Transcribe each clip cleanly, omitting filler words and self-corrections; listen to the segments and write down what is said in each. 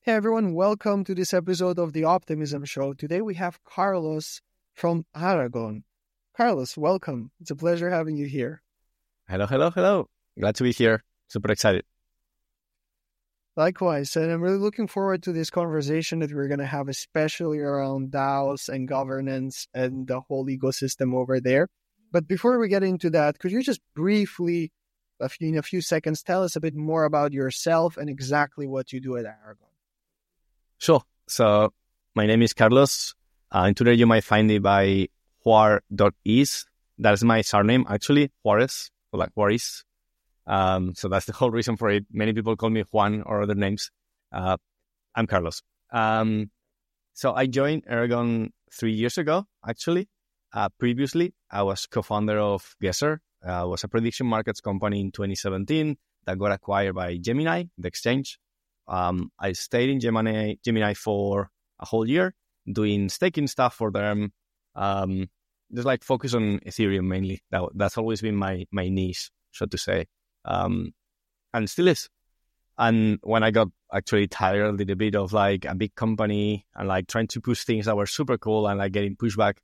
Hey everyone, welcome to this episode of the Optimism Show. Today we have Carlos from Aragon. Carlos, welcome. It's a pleasure having you here. Hello. Glad to be here. Super excited. Likewise, and I'm really looking forward to this conversation that we're going to have, especially around DAOs and governance and the whole ecosystem over there. But before we get into that, could you just briefly, in a few seconds, tell us a bit more about yourself and exactly what you do at Aragon? Sure. So my name is Carlos. And today you might find me by Juar.is. That's my surname, actually, Juarez, or like Juarez. So that's the whole reason for it. Many people call me Juan or other names. I'm Carlos. So I joined Aragon 3 years ago, actually. Previously, I was co-founder of Gesser. It was a prediction markets company in 2017 that got acquired by Gemini, the exchange. I stayed in Gemini for a whole year, doing staking stuff for them. Just like focus on Ethereum mainly. That's always been my niche, so to say. And still is. And when I got actually tired a little bit of like a big company and like trying to push things that were super cool and like getting pushback,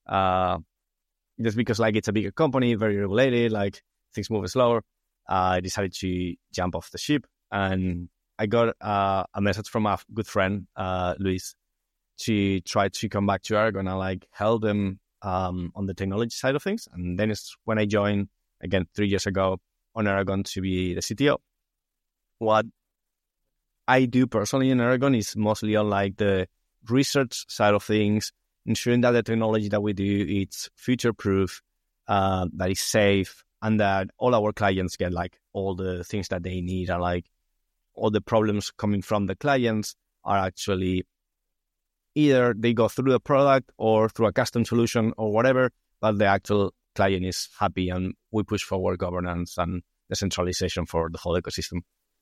just because like it's a bigger company, very regulated, like things move slower, I decided to jump off the ship. And I got a message from a good friend, Luis, to try to come back to Aragon and like help them on the technology side of things. And then it's when I joined, again, 3 years ago on Aragon to be the CTO. What I do personally in Aragon is mostly on like the research side of things, ensuring that the technology that we do, it's future-proof, that is safe, and that all our clients get like all the things that they need, and like all the problems coming from the clients are actually either they go through the product or through a custom solution or whatever, but the actual client is happy, and we push forward governance and decentralization for the whole ecosystem.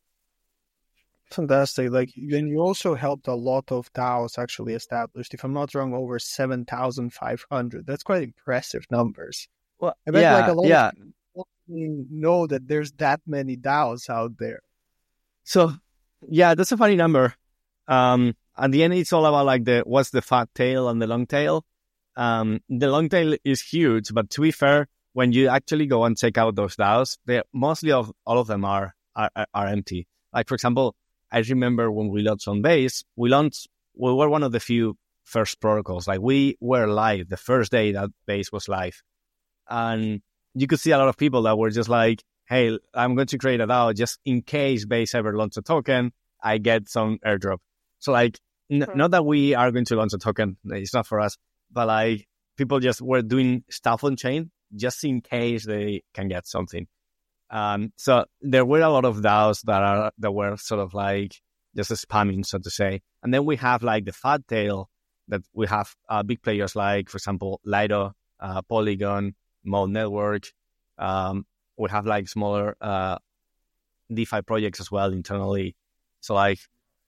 Fantastic. Then you also helped a lot of DAOs actually established. If I'm not wrong, over 7,500. That's quite impressive numbers. Well, I bet a lot of people know that there's that many DAOs out there. So, yeah, that's a funny number. At the end, it's all about like what's the fat tail and the long tail. The long tail is huge, but to be fair, when you actually go and check out those DAOs, mostly all of them are empty. Like, for example, I remember when we launched on Base, we were one of the few first protocols. Like, we were live the first day that Base was live. And you could see a lot of people that were just like, hey, I'm going to create a DAO just in case Base ever launch a token, I get some airdrop. So like, not that we are going to launch a token, it's not for us, but like people just were doing stuff on chain just in case they can get something. So there were a lot of DAOs that were sort of like just spamming, so to say. And then we have like the fat tail that we have big players like, for example, Lido, Polygon, Mode Network. We have like smaller DeFi projects as well internally. So like,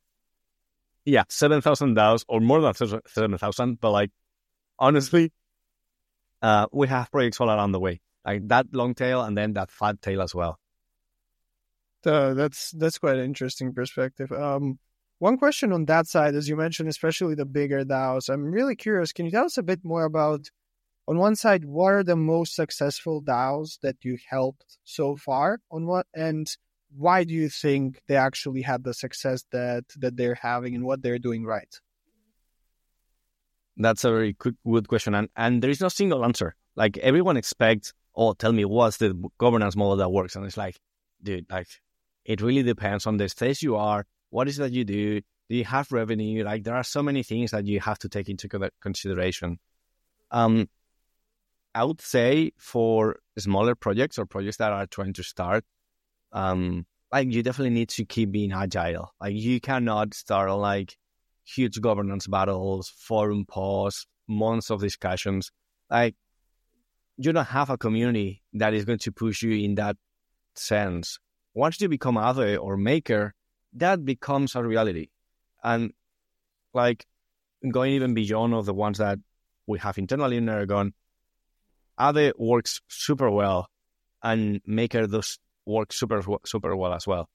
yeah, 7,000 DAOs or more than 7,000. But like, honestly, we have projects all around the way. Like that long tail and then that fat tail as well. That's quite an interesting perspective. One question on that side, as you mentioned, especially the bigger DAOs, I'm really curious. Can you tell us a bit more about, on one side, what are the most successful DAOs that you helped so far? And why do you think they actually had the success that they're having and what they're doing right? That's a very good question. And there is no single answer. Like everyone expects, tell me what's the governance model that works. And it's like, dude, like it really depends on the stage you are. What is it that you do? Do you have revenue? Like there are so many things that you have to take into consideration. I would say for smaller projects or projects that are trying to start, like you definitely need to keep being agile. Like you cannot start on like huge governance battles, forum posts, months of discussions. Like you don't have a community that is going to push you in that sense. Once you become Aave or Maker, that becomes a reality. And like going even beyond of the ones that we have internally in Aragon, Aave works super well and Maker does work super well as well.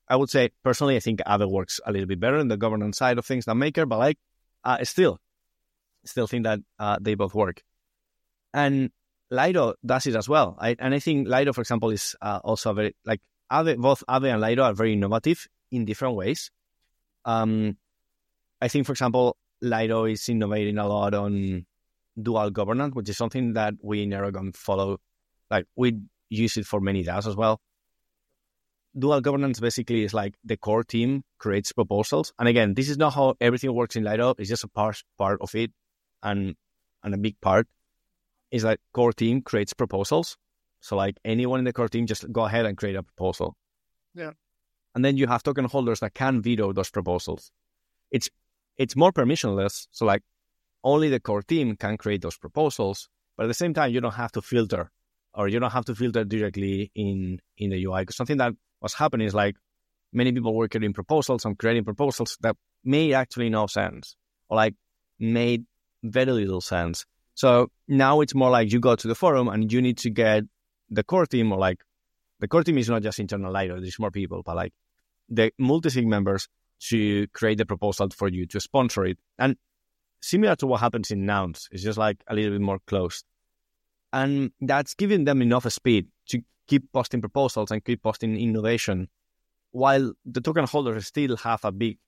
I would say personally, I think Aave works a little bit better in the governance side of things than Maker, but like still think that they both work. And Lido does it as well. And I think Lido, for example, is also very like both Aave and Lido are very innovative in different ways. I think, for example, Lido is innovating a lot on dual governance, which is something that we in Aragon follow. Like we use it for many DAOs as well. Dual governance basically is like the core team creates proposals. And again, this is not how everything works in Lido. It's just a part of it. And a big part is like core team creates proposals. So like anyone in the core team, just go ahead and create a proposal. Yeah. And then you have token holders that can veto those proposals. It's more permissionless. So like only the core team can create those proposals. But at the same time, you don't have to filter, or you don't have to filter directly in the UI. Because something that was happening is like many people were creating proposals and creating proposals that made actually no sense, or like made very little sense. So now it's more like you go to the forum and you need to get the core team, or like the core team is not just internal Lido, there's more people, but like the multi-sig members to create the proposal for you, to sponsor it. And similar to what happens in Nouns, it's just like a little bit more closed. And that's giving them enough speed to keep posting proposals and keep posting innovation, while the token holders still have a big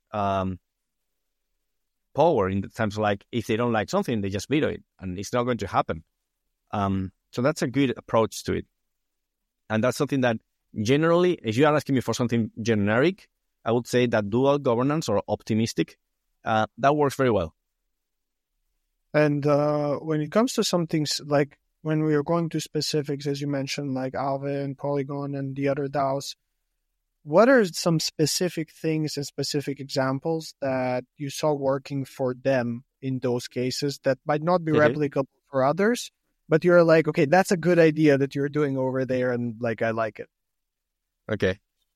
power in the terms of like, if they don't like something, they just veto it, and it's not going to happen. So that's a good approach to it. And that's something that generally, if you are asking me for something generic, I would say that dual governance or optimistic, that works very well. And when it comes to some things, like when we are going to specifics, as you mentioned, like Aave and Polygon and the other DAOs, what are some specific things and specific examples that you saw working for them in those cases that might not be replicable for others, but you're like, okay, that's a good idea that you're doing over there, and like, I like it. Okay.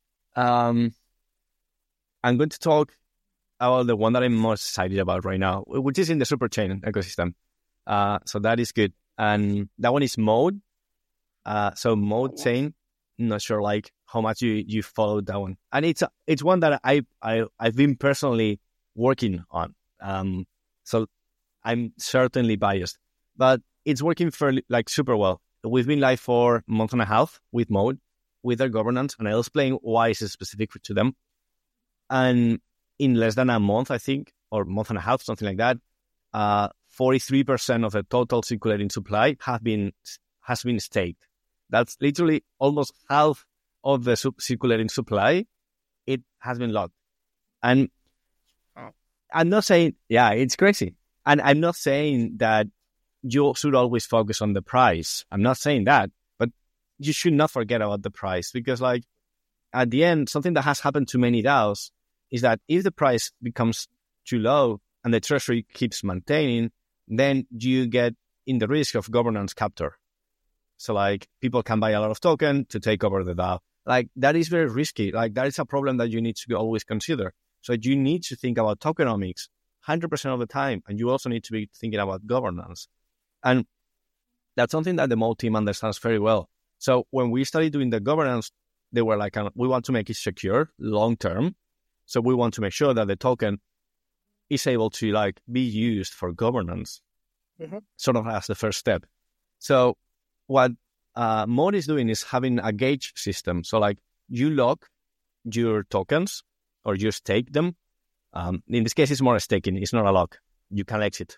I'm going to talk about the one that I'm most excited about right now, which is in the Superchain ecosystem. So that is good. And that one is Mode. So Mode Chain, not sure like how much you followed that one. And it's one that I've been personally working on. So I'm certainly biased, but it's working fairly like super well. We've been live for a month and a half with Mode, with their governance, and I'll explain why it's specific to them. And in less than a month, I think, or month and a half, something like that, 43% of the total circulating supply has been staked. That's literally almost half of the circulating supply. It has been locked. And I'm not saying, yeah, it's crazy. And I'm not saying that you should always focus on the price. I'm not saying that, but you should not forget about the price, because like at the end, something that has happened to many DAOs is that if the price becomes too low and the treasury keeps maintaining, then you get in the risk of governance capture. So like people can buy a lot of token to take over the DAO. Like that is very risky. Like that is a problem that you need to always consider. So you need to think about tokenomics 100% of the time. And you also need to be thinking about governance. And that's something that the Mode team understands very well. So when we started doing the governance, they were like, we want to make it secure long-term. So we want to make sure that the token is able to like be used for governance, sort of as the first step. So what Mode is doing is having a gauge system. So like you lock your tokens or you stake them. In this case, it's more a staking. It's not a lock. You can exit.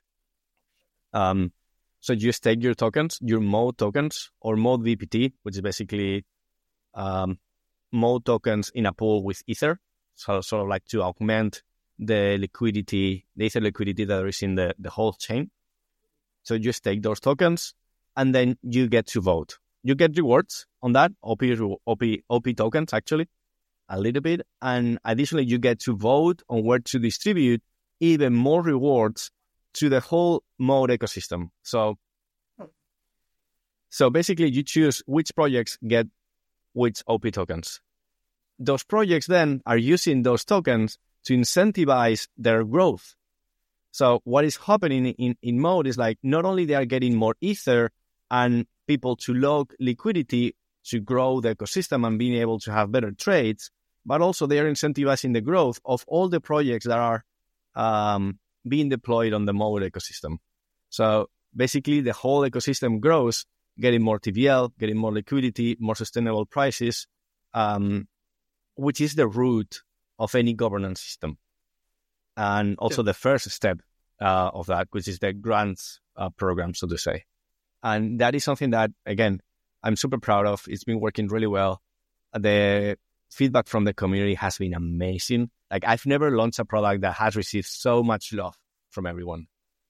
So you stake your tokens, your Mode tokens, or Mode VPT, which is basically Mode tokens in a pool with Ether. So sort of like to augment the liquidity, the Ether liquidity that there is in the whole chain. So you stake those tokens, and then you get to vote. You get rewards on that, OP tokens actually, a little bit. And additionally, you get to vote on where to distribute even more rewards to the whole Mode ecosystem. So basically, you choose which projects get which OP tokens. Those projects then are using those tokens to incentivize their growth. So what is happening in Mode is like not only they are getting more Ether and people to lock liquidity to grow the ecosystem and being able to have better trades, but also they are incentivizing the growth of all the projects that are being deployed on the Mode ecosystem. So basically, the whole ecosystem grows, getting more TVL, getting more liquidity, more sustainable prices, which is the root of any governance system. And also the first step of that, which is the grants program, so to say. And that is something that, again, I'm super proud of. It's been working really well. The feedback from the community has been amazing. Like, I've never launched a product that has received so much love from everyone.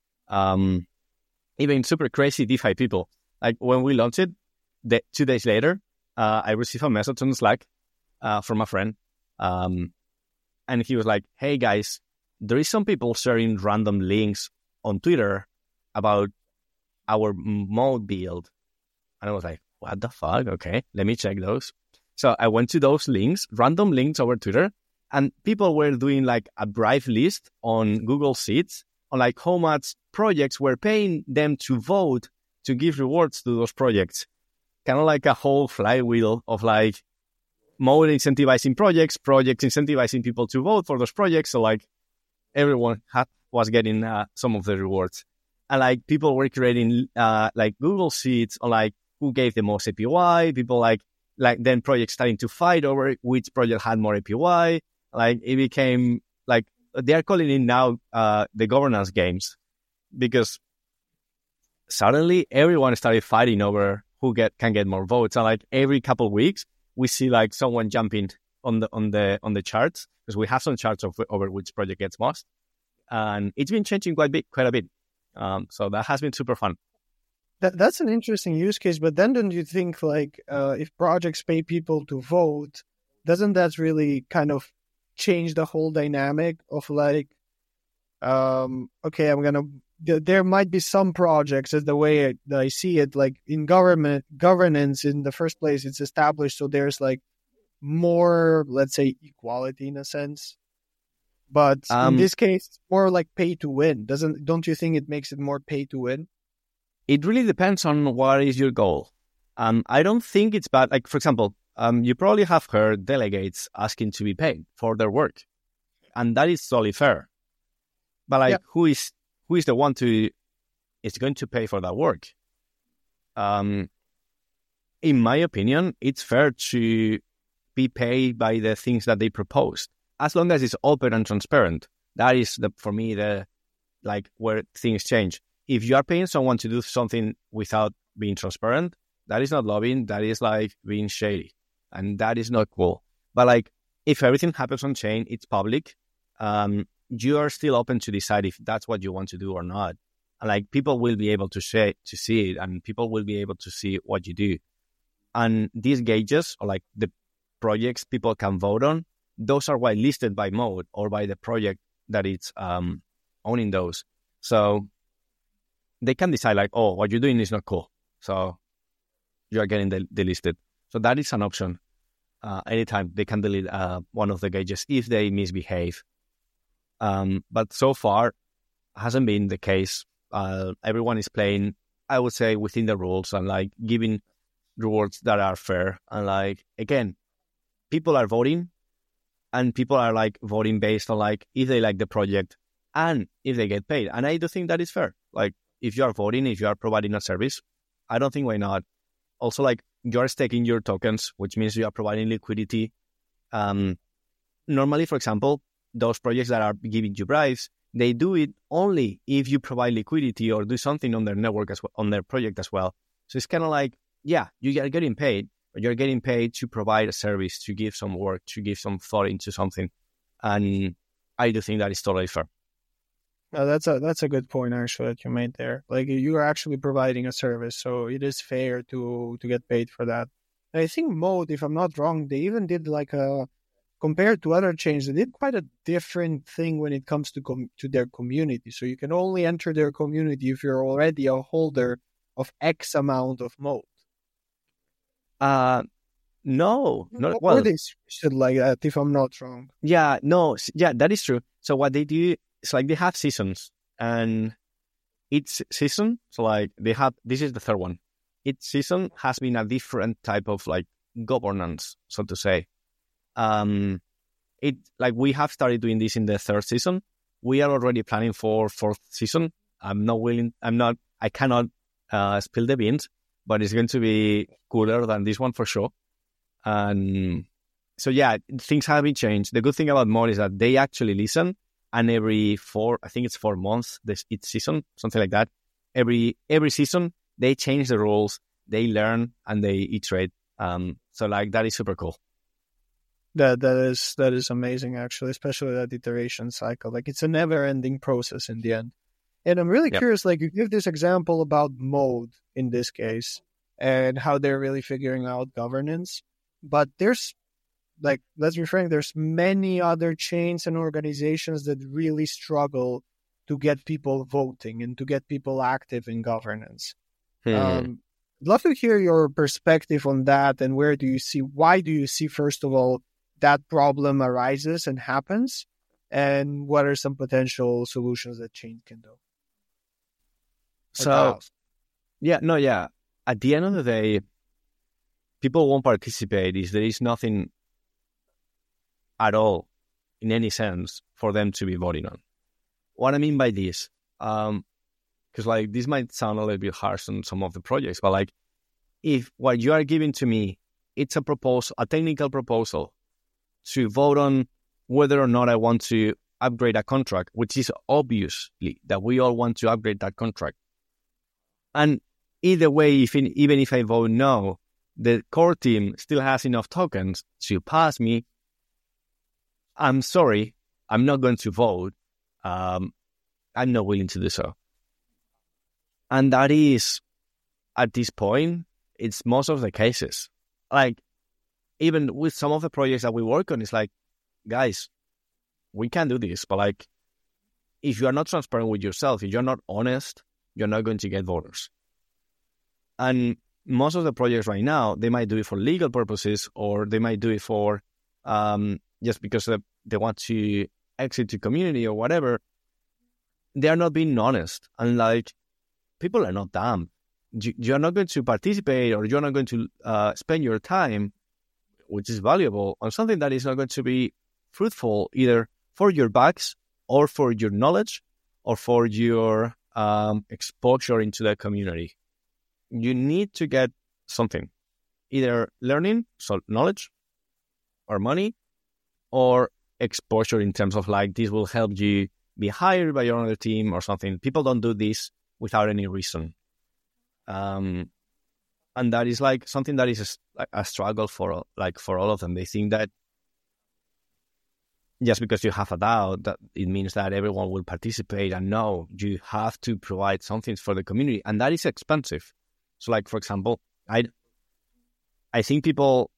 Even super crazy DeFi people. Like, when we launched it, 2 days later, I received a message on Slack from a friend. And he was like, hey, guys, there is some people sharing random links on Twitter about our Mode build. And I was like, what the fuck? Okay, let me check those. So I went to those links, random links over Twitter, and people were doing like a bribe list on Google Sheets on like how much projects were paying them to vote to give rewards to those projects. Kind of like a whole flywheel of like Mode incentivizing projects incentivizing people to vote for those projects. So like everyone was getting some of the rewards. And like people were creating like Google Sheets on like who gave the most APY, people like then projects starting to fight over which project had more APY. Like it became like, they are calling it now the governance games, because suddenly everyone started fighting over who can get more votes. And like every couple of weeks, we see like someone jumping on the charts, because we have some charts over which project gets most, and it's been changing quite a bit. So that has been super fun. That's an interesting use case, but then don't you think like if projects pay people to vote, doesn't that really kind of change the whole dynamic of like, okay, there might be some projects, as the way I see it, like in governance in the first place, it's established, so there's like more, let's say, equality in a sense. But in this case, it's more like pay to win. Don't you think it makes it more pay to win? It really depends on what is your goal. I don't think it's bad. Like, for example, you probably have heard delegates asking to be paid for their work, and that is totally fair. But like, who is the one is going to pay for that work? In my opinion, it's fair to be paid by the things that they proposed, as long as it's open and transparent. That is for me where things change. If you are paying someone to do something without being transparent, that is not lobbying. That is like being shady, and that is not cool. But like, if everything happens on chain, it's public. You are still open to decide if that's what you want to do or not. And like, people will be able to see it, and people will be able to see what you do. And these gauges, or like the projects people can vote on, those are whitelisted by Mode or by the project that it's owning those. So they can decide like, oh, what you're doing is not cool, so you are getting delisted. So that is an option. Anytime they can delete one of the gauges if they misbehave. But so far, hasn't been the case. Everyone is playing, I would say, within the rules and like giving rewards that are fair. And like, again, people are voting, and people are like voting based on like if they like the project and if they get paid. And I do think that is fair. Like, if you are voting, if you are providing a service, I don't think why not. Also, like, you're staking your tokens, which means you are providing liquidity. Normally, for example, those projects that are giving you bribes, they do it only if you provide liquidity or do something on their network as well, on their project as well. So it's kind of like, yeah, you are getting paid, but you're getting paid to provide a service, to give some work, to give some thought into something. And I do think that is totally fair. That's a good point, actually, that you made there. Like, you are actually providing a service, so it is fair to get paid for that. And I think Mode, if I'm not wrong, they even did like compared to other chains, they did quite a different thing when it comes to their community. So you can only enter their community if you're already a holder of X amount of Mode. No, not well. Or they should like that, if I'm not wrong. Yeah, no, yeah, that is true. So what they do, it's like they have seasons, and each season, so like this is the third one. Each season has been a different type of like governance, so to say. we have started doing this in the third season. We are already planning for fourth season. I cannot spill the beans, but it's going to be cooler than this one for sure. And so, yeah, things have been changed. The good thing about More is that they actually listen, and every 4 months, each season, something like that, every season, they change the rules, they learn, and they iterate. So like that is super cool. That is amazing, actually, especially that iteration cycle. Like, it's a never-ending process in the end. And I'm really curious, like, you give this example about Mode in this case and how they're really figuring out governance. But there's, like, let's be frank, there's many other chains and organizations that really struggle to get people voting and to get people active in governance. I'd love to hear your perspective on that, and why do you see, first of all, that problem arises and happens, and what are some potential solutions that change can do? So, at the end of the day, people won't participate if there is nothing at all, in any sense, for them to be voting on. What I mean by this, because like this might sound a little bit harsh on some of the projects, but like if what you are giving to me, it's a technical proposal to vote on whether or not I want to upgrade a contract, which is obviously that we all want to upgrade that contract. And either way, even if I vote no, the core team still has enough tokens to pass me. I'm sorry, I'm not going to vote. I'm not willing to do so. And that is, at this point, it's most of the cases. Like, even with some of the projects that we work on, it's like, guys, we can do this. But like, if you are not transparent with yourself, if you're not honest, you're not going to get voters. And most of the projects right now, they might do it for legal purposes, or they might do it for just because they want to exit the community or whatever. They are not being honest. And like, people are not dumb. You're not going to participate, or you're not going to spend your time, which is valuable, on something that is not going to be fruitful either for your bugs or for your knowledge or for your exposure into the community. You need to get something, either learning, so knowledge or money, or exposure in terms of like, this will help you be hired by your other team or something. People don't do this without any reason. And that is like something that is a struggle for all of them. They think that just because you have a DAO, that it means that everyone will participate. And no, you have to provide something for the community, and that is expensive. So like, for example, I think people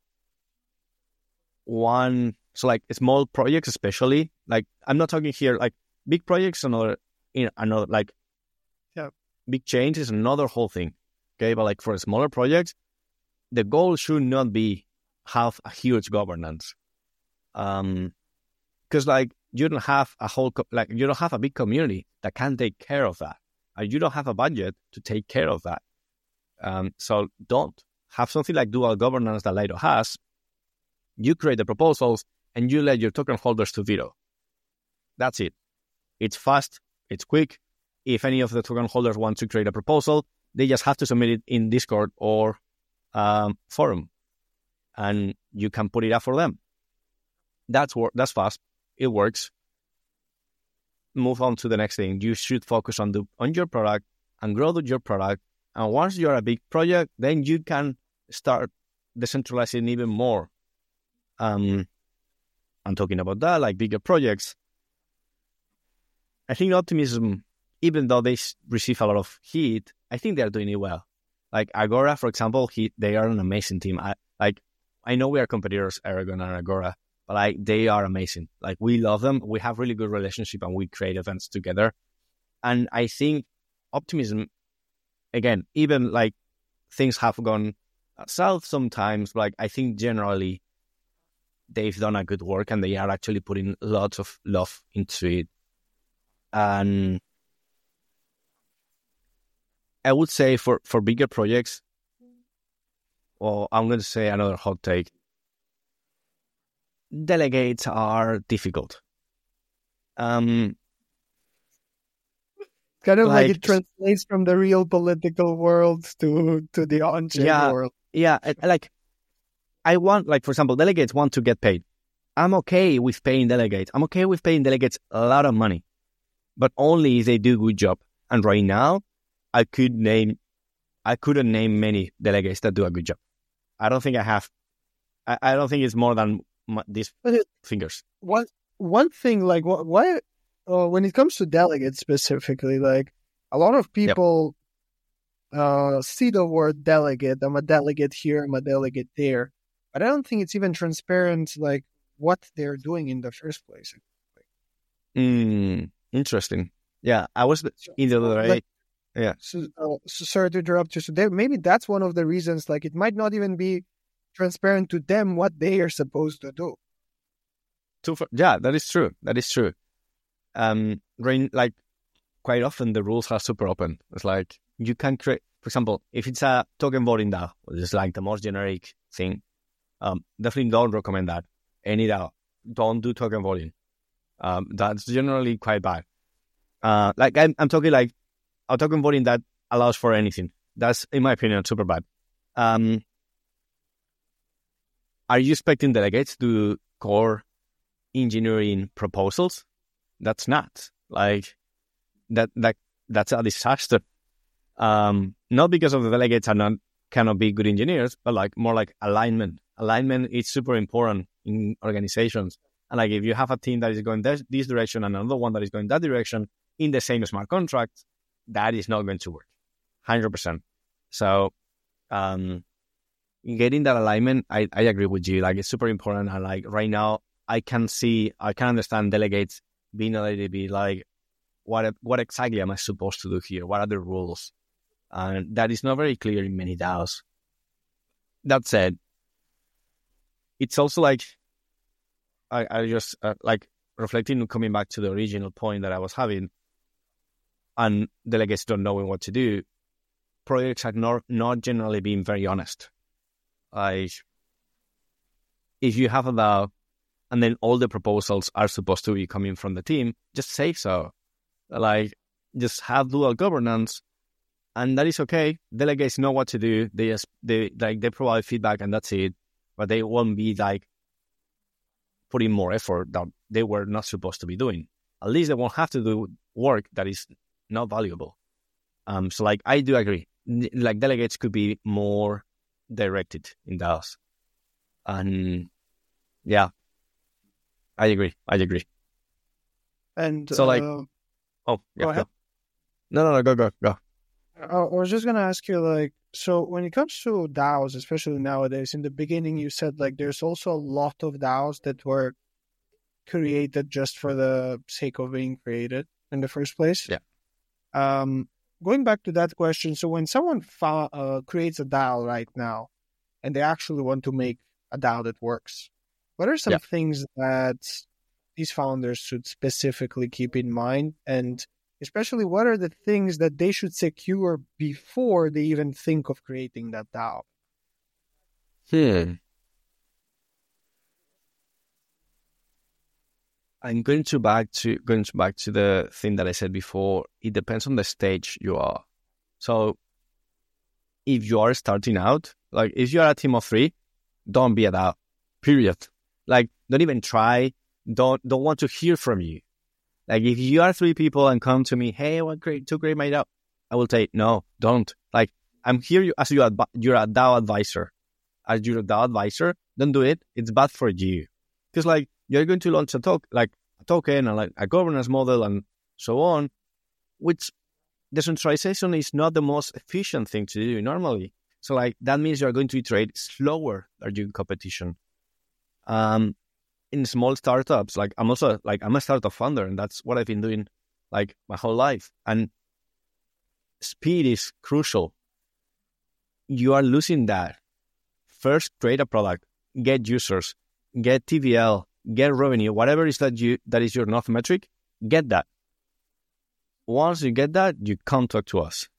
want, so like small projects, especially, like, I'm not talking here, like big projects, another like, big change is another whole thing. Okay. But like for smaller projects, the goal should not be have a huge governance. Because like, you don't have you don't have a big community that can take care of that. And you don't have a budget to take care of that. So don't have something like dual governance that Lido has. You create the proposals and you let your token holders to veto. That's it. It's fast. It's quick. If any of the token holders want to create a proposal, they just have to submit it in Discord or forum, and you can put it up for them. That's fast. It works. Move on to the next thing. You should focus on your product and grow your product. And once you're a big project, then you can start decentralizing even more. I'm talking about that, like bigger projects. I think Optimism, even though they receive a lot of heat, I think they're doing it well. Like Agora, for example, they are an amazing team. I know we are competitors, Aragon and Agora, but like, they are amazing. Like, we love them. We have really good relationship, and we create events together. And I think Optimism, again, even like things have gone south sometimes, like I think generally they've done a good work, and they are actually putting lots of love into it. And I would say for bigger projects, well, I'm going to say another hot take. delegates are difficult. Kind of like it translates from the real political world to the on-chain world. Yeah. Like I want, like, for example, delegates want to get paid. I'm okay with paying delegates. I'm okay with paying delegates a lot of money, but only if they do a good job. And right now, I couldn't name many delegates that do a good job. I don't think I have. I don't think it's more than these fingers. One thing, like, why when it comes to delegates specifically, like, a lot of people see the word delegate. I'm a delegate here, I'm a delegate there. But I don't think it's even transparent, like, what they're doing in the first place. Interesting. Yeah, I was in the other way. Yeah. So sorry to interrupt you. So maybe that's one of the reasons, like, it might not even be transparent to them what they are supposed to do. Yeah, that is true. That is true. Like, quite often the rules are super open. It's like you can create, for example, if it's a token voting DAO, which is like the most generic thing, definitely don't recommend that. Any DAO, don't do token voting. That's generally quite bad. Like I'm talking like a token voting that allows for anything. That's, in my opinion, super bad. Are you expecting delegates to do core engineering proposals? That's not like that. That's a disaster. Not because of the delegates cannot be good engineers, but like more like alignment. Alignment is super important in organizations. And like if you have a team that is going this direction and another one that is going that direction in the same smart contract, that is not going to work, 100%. So, getting that alignment, I agree with you. Like, it's super important. And like right now, I can understand delegates being a little bit like, what exactly am I supposed to do here? What are the rules? And that is not very clear in many DAOs. That said, it's also like, I just like reflecting, coming back to the original point that I was having, and delegates don't know what to do. Projects are not generally being very honest. Like, if you have a DAO and then all the proposals are supposed to be coming from the team, just say so. Like, just have dual governance, and that is okay. Delegates know what to do. They provide feedback, and that's it. But they won't be like putting more effort that they were not supposed to be doing. At least they won't have to do work that is not valuable. So like, I do agree. Like, delegates could be more directed in DAOs. And yeah, I agree. And so like, oh yeah, go ahead. No, go. I was just gonna ask you, like, so when it comes to DAOs, especially nowadays, in the beginning you said like there's also a lot of DAOs that were created just for the sake of being created in the first place. Yeah. Going back to that question, so when someone creates a DAO right now, and they actually want to make a DAO that works, what are some things that these founders should specifically keep in mind? And especially, what are the things that they should secure before they even think of creating that DAO? I'm going back to the thing that I said before. It depends on the stage you are. So if you are starting out, like if you are a team of 3, don't be a DAO. Period. Like, don't even try. Don't want to hear from you. Like, if you are 3 people and come to me, hey, what great to create my DAO, I will say, no, don't. Like, I'm here as you're a DAO advisor. As you're a DAO advisor, don't do it. It's bad for you. Because, like, you're going to launch a token and like a governance model and so on, which decentralization is not the most efficient thing to do normally. So, like, that means you're going to iterate slower than your competition. In small startups, like I'm a startup founder, and that's what I've been doing like my whole life. And speed is crucial. You are losing that. First, create a product, get users, get TVL, get revenue, whatever is that is your North metric, get that. Once you get that, you come talk to us.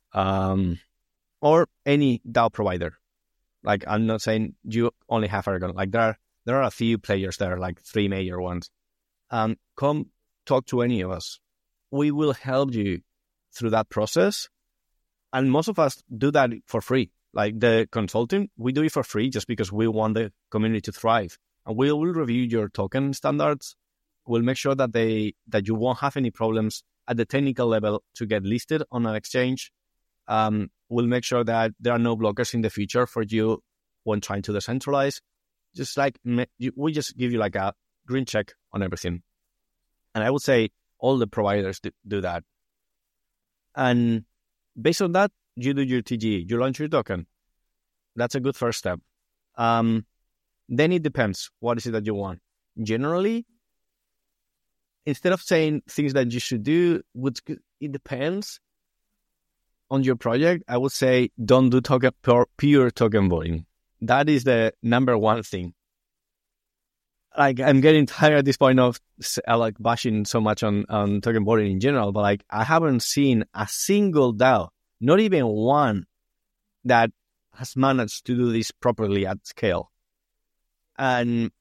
Or any DAO provider. Like, I'm not saying you only have Aragon. Like, there are There are a few players there, like 3 major ones. Come talk to any of us. We will help you through that process. And most of us do that for free. Like the consulting, we do it for free just because we want the community to thrive. And we will review your token standards. We'll make sure that you won't have any problems at the technical level to get listed on an exchange. We'll make sure that there are no blockers in the future for you when trying to decentralize. Just like we just give you like a green check on everything. And I would say all the providers do that. And based on that, you do your TGE, you launch your token. That's a good first step. Then it depends. What is it that you want? Generally, instead of saying things that you should do, it depends on your project, I would say don't do pure token voting. That is the number one thing. Like, I'm getting tired at this point of like bashing so much on token voting in general, but like I haven't seen a single DAO, not even one, that has managed to do this properly at scale. And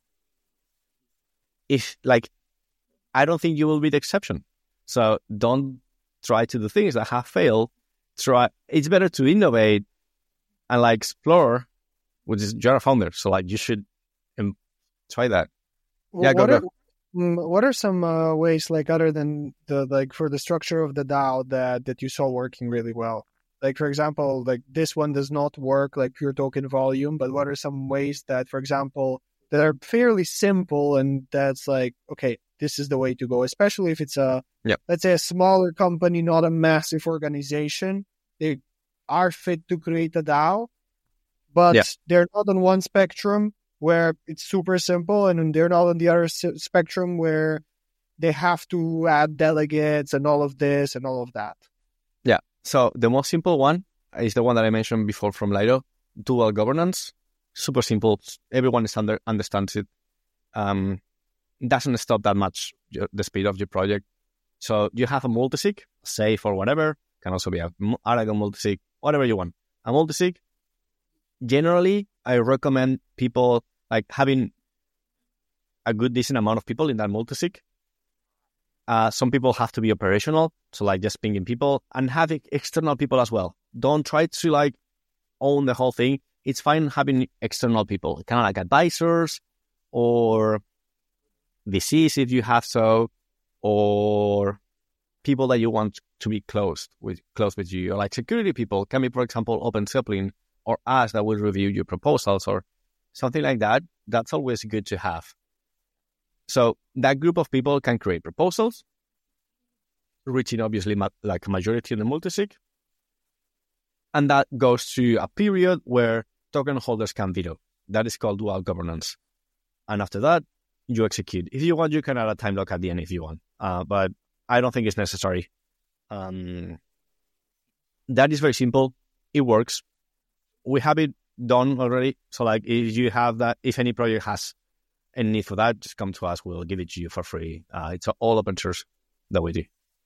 I don't think you will be the exception. So don't try to do things that have failed. It's better to innovate and like explore, which is you're a founder. So like you should try that. Well, Yeah, go. What are some ways, like other than for the structure of the DAO that you saw working really well? Like, for example, like this one does not work like pure token volume, but what are some ways that, for example, that are fairly simple and that's like, okay, this is the way to go, especially if it's let's say a smaller company, not a massive organization. They are fit to create a DAO, but they're not on one spectrum where it's super simple, and they're not on the other spectrum where they have to add delegates and all of this and all of that. Yeah. So the most simple one is the one that I mentioned before from Lido, dual governance. Super simple. Everyone understands it. Doesn't stop that much the speed of your project. So you have a multisig, safe or whatever, can also be a Aragon multisig, whatever you want. A multisig, generally, I recommend people like having a good, decent amount of people in that multisig. Some people have to be operational, so like just pinging people, and having external people as well. Don't try to like own the whole thing. It's fine having external people, kind of like advisors or VCs if you have so, or people that you want to be close with you, or like security people can be, for example, Open Zeppelin or us that will review your proposals or something like that. That's always good to have. So that group of people can create proposals, reaching obviously like a majority in the multisig, and that goes to a period where token holders can veto. That is called dual governance. And after that, you execute. If you want, you can add a time lock at the end if you want. But I don't think it's necessary. That is very simple. It works. We have it done already. So like if you have that, if any project has any need for that, just come to us. We'll give it to you for free. It's all open source that we do.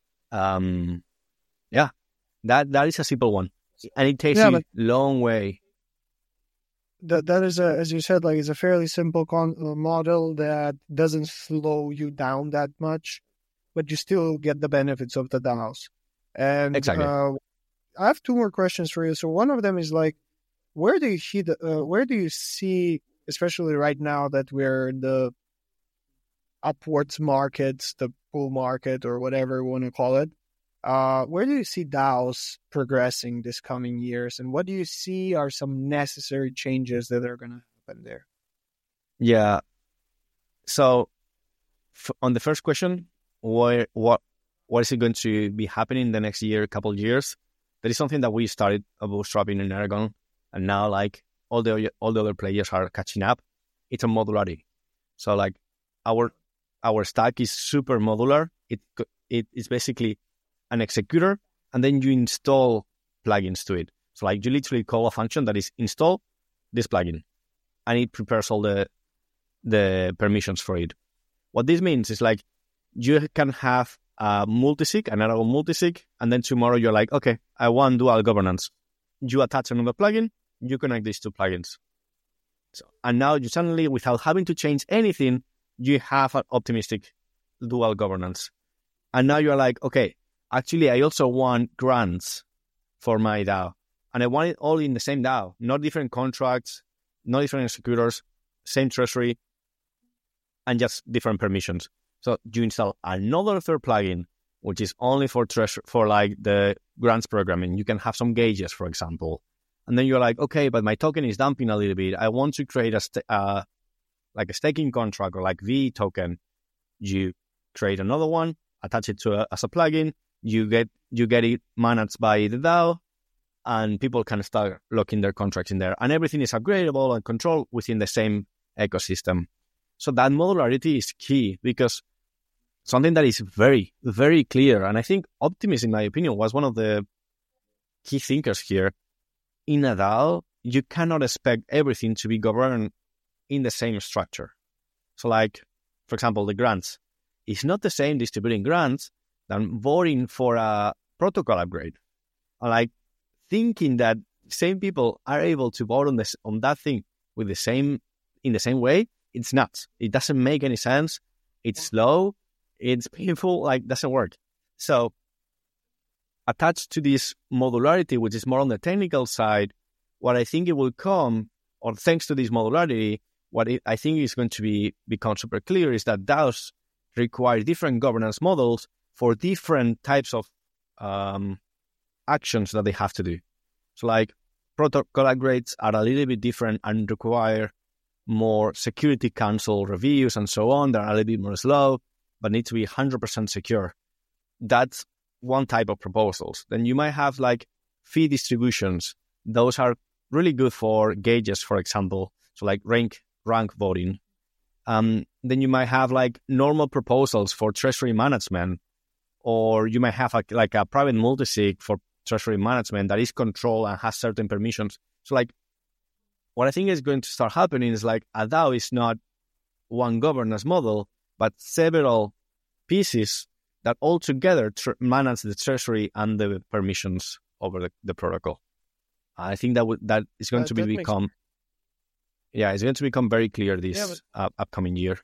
That is a simple one. And it takes you a long way. That is, as you said, like it's a fairly simple model that doesn't slow you down that much, but you still get the benefits of the DAOs. And exactly. I have two more questions for you. So one of them is like, where do you see, especially right now that we're in the upwards markets, the bull market or whatever you want to call it, where do you see DAOs progressing this coming years? And what do you see are some necessary changes that are going to happen there? Yeah. So on the first question, what is it going to be happening in the next year, couple of years? That is something that we started bootstrapping in Aragon, and now like all the other players are catching up. It's a modularity. So like our stack is super modular. It is basically an executor, and then you install plugins to it. So like you literally call a function that is install this plugin, and it prepares all the permissions for it. What this means is like you can have a multisig, an Aragon multisig, and then tomorrow you're like, okay, I want dual governance. You attach another plugin, you connect these two plugins. So, and now you suddenly, without having to change anything, you have an optimistic dual governance. And now you're like, okay, actually, I also want grants for my DAO. And I want it all in the same DAO, not different contracts, not different executors, same treasury, and just different permissions. So you install another third plugin, which is only for like the grants programming. You can have some gauges, for example. And then you're like, okay, but my token is dumping a little bit. I want to create like a staking contract or like V token. You create another one, attach it to as a plugin. You get it managed by the DAO, and people can start locking their contracts in there. And everything is upgradable and controlled within the same ecosystem. So that modularity is key, because something that is very, very clear, and I think Optimism, in my opinion, was one of the key thinkers here. In a DAO, you cannot expect everything to be governed in the same structure. So like, for example, the grants. It's not the same distributing grants than voting for a protocol upgrade. And like thinking that same people are able to vote on that thing in the same way, it's nuts. It doesn't make any sense. It's slow. It's painful. Like, doesn't work. So attached to this modularity, which is more on the technical side, what I think it will come, or thanks to this modularity, I think is going to become super clear is that DAOs require different governance models for different types of actions that they have to do. So like protocol upgrades are a little bit different and require more security council reviews and so on. They're a little bit more slow, but need to be 100% secure. That's one type of proposals. Then you might have like fee distributions. Those are really good for gauges, for example. So like rank voting. Then you might have like normal proposals for treasury management, or you might have like a private multisig for treasury management that is controlled and has certain permissions. So like what I think is going to start happening is like a DAO is not one governance model, but several pieces that all together manage the treasury and the permissions over the protocol. I think that is going to become... it's going to become very clear this upcoming year.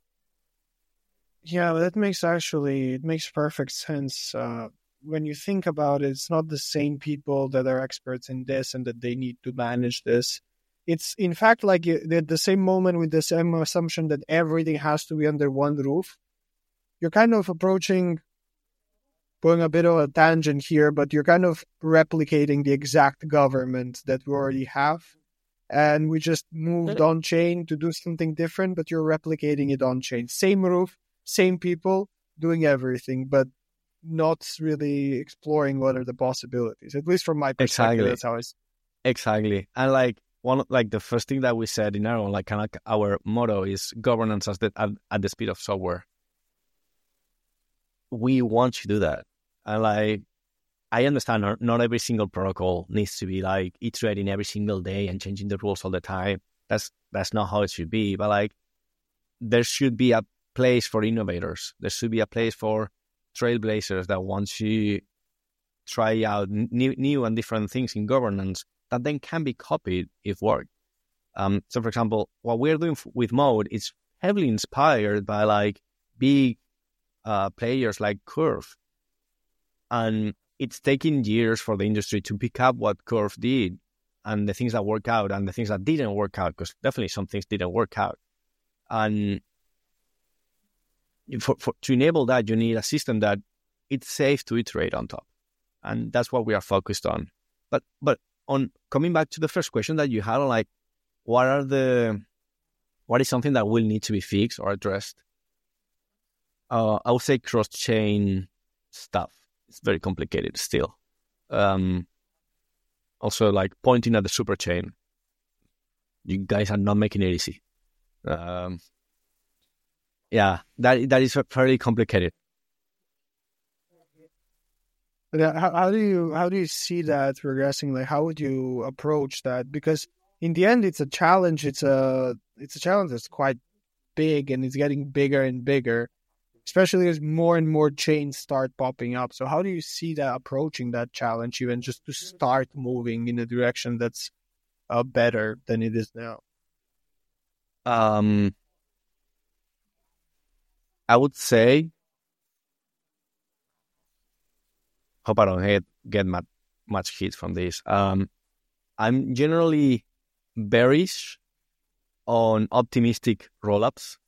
Yeah, that makes perfect sense. When you think about it, it's not the same people that are experts in this and that they need to manage this. It's in fact like at the same moment with the same assumption that everything has to be under one roof. You're kind of approaching, going a bit of a tangent here, but you're kind of replicating the exact government that we already have. And we just moved on chain to do something different, but you're replicating it on chain. Same roof, same people doing everything, but not really exploring what are the possibilities. At least from my perspective, that's how I see it. Exactly. And like the first thing that we said in our like kind of our motto is governance at the speed of software. We want to do that. And like, I understand not every single protocol needs to be like iterating every single day and changing the rules all the time. That's not how it should be. But like, there should be a place for innovators. There should be a place for trailblazers that want to try out new and different things in governance that then can be copied if worked. So, for example, what we're doing with Mode is heavily inspired by like big players like Curve, and it's taken years for the industry to pick up what Curve did and the things that work out and the things that didn't work out, because definitely some things didn't work out. And to enable that, you need a system that it's safe to iterate on top. And that's what we are focused on. But on coming back to the first question that you had, like, what is something that will need to be fixed or addressed? I would say cross-chain stuff. It's very complicated still. Also, like pointing at the super chain. You guys are not making it easy. That is fairly complicated. How do you see that progressing? Like, how would you approach that? Because in the end, it's a challenge. It's a challenge that's quite big, and it's getting bigger and bigger, especially as more and more chains start popping up. So how do you see that approaching that challenge, even just to start moving in a direction that's better than it is now? I would say, hope I don't get much heat from this. I'm generally bearish on optimistic rollups,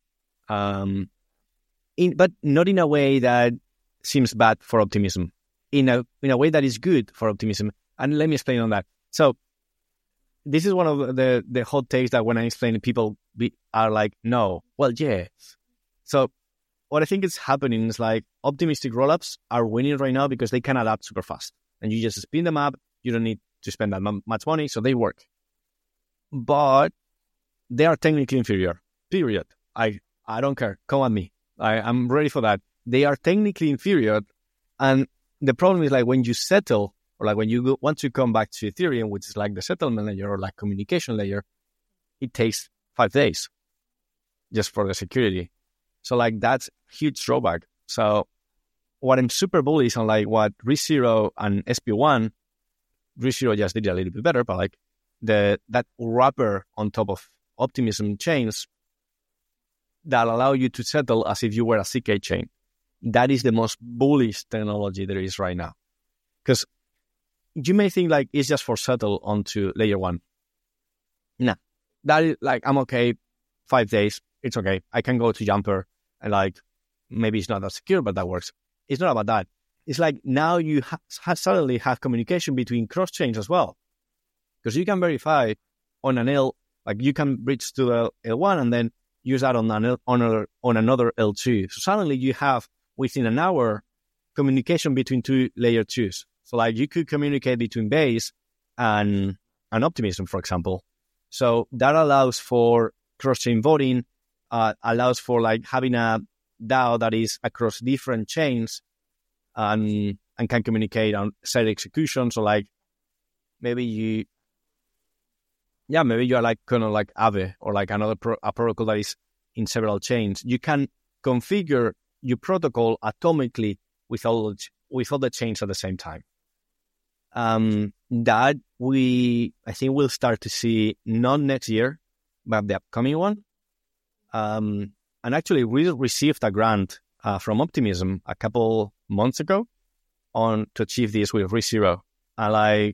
but not in a way that seems bad for optimism. In a way that is good for optimism. And let me explain on that. So this is one of the hot takes that when I explain it, people are like, no, well, yes. So what I think is happening is like optimistic rollups are winning right now because they can adapt super fast. And you just spin them up. You don't need to spend that much money, so they work. But they are technically inferior, period. I don't care. Come at me. I'm ready for that. They are technically inferior. And the problem is like when you settle, or like when you want to come back to Ethereum, which is like the settlement layer or like communication layer, it takes 5 days just for the security. So like that's huge drawback. So what I'm super bullish on like what ReZero and SP1, ReZero just did a little bit better, but like that wrapper on top of Optimism chains that allow you to settle as if you were a CK chain. That is the most bullish technology there is right now. Because you may think like it's just for settle onto layer 1. Nah, that is like, I'm okay, 5 days, it's okay. I can go to Jumper and like, maybe it's not that secure, but that works. It's not about that. It's like now you suddenly have communication between cross chains as well. Because you can verify on an L, like you can bridge to the L1 and then use that on another L2. So suddenly you have within an hour communication between 2 layer 2s. So like you could communicate between Base and Optimism, for example. So that allows for cross-chain voting, allows for like having a DAO that is across different chains and can communicate on set execution. So like maybe you are like kind of like Aave or like a protocol that is in several chains. You can configure your protocol atomically with all the chains at the same time. That I think we'll start to see not next year, but the upcoming one. And actually, we received a grant from Optimism a couple months ago to achieve this with ReZero. And like,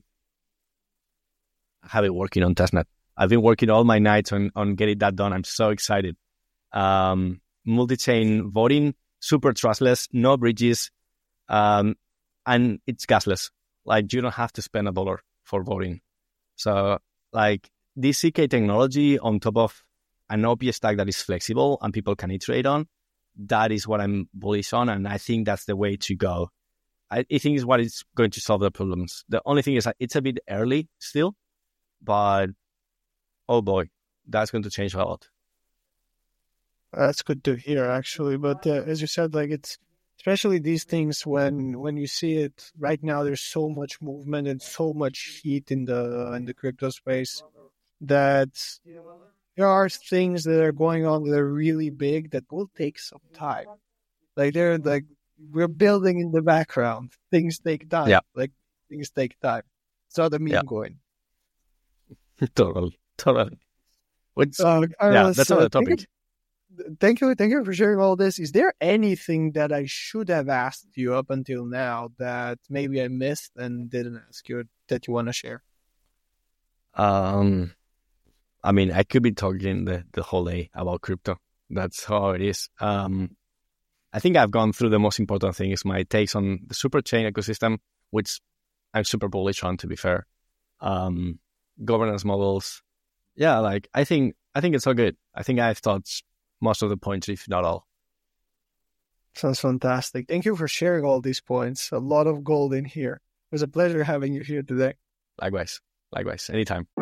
I have been working on testnet. I've been working all my nights on getting that done. I'm so excited. Multi-chain voting, super trustless, no bridges, and it's gasless. Like you don't have to spend $1 for voting. So like this CK technology on top of an OP stack that is flexible and people can iterate on, that is what I'm bullish on. And I think that's the way to go. I think it's what is going to solve the problems. The only thing is that it's a bit early still, but oh boy, that's going to change a lot. That's good to hear, actually. But as you said, like it's especially these things when you see it right now. There's so much movement and so much heat in the crypto space that there are things that are going on that are really big that will take some time. Like they're like we're building in the background. Things take time. Yeah. Like things take time. Saw the meme going. Totally. That's another topic. Thank you for sharing all this. Is there anything that I should have asked you up until now that maybe I missed and didn't ask you that you want to share? I mean, I could be talking the whole day about crypto. That's how it is. I think I've gone through the most important thing is my takes on the super chain ecosystem, which I'm super bullish on, to be fair. Governance models. Yeah, like I think it's all good. I think I've touched most of the points, if not all. Sounds fantastic. Thank you for sharing all these points. A lot of gold in here. It was a pleasure having you here today. Likewise. Anytime.